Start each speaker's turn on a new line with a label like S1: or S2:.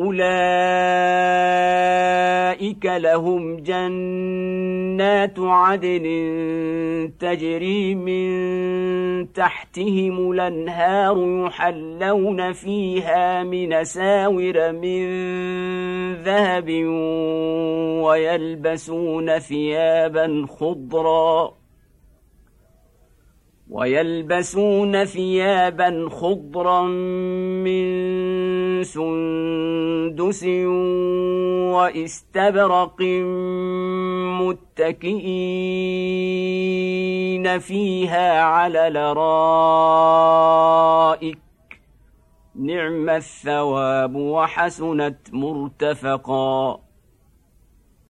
S1: أولئك لهم جنات عدن تجري من تحتهم الأنهار يحلون فيها من أساور من ذهب ويلبسون ثيابا خضرا من سندس واستبرق متكئين فيها على الأرائك نعم الثواب وحسنت مرتفقا.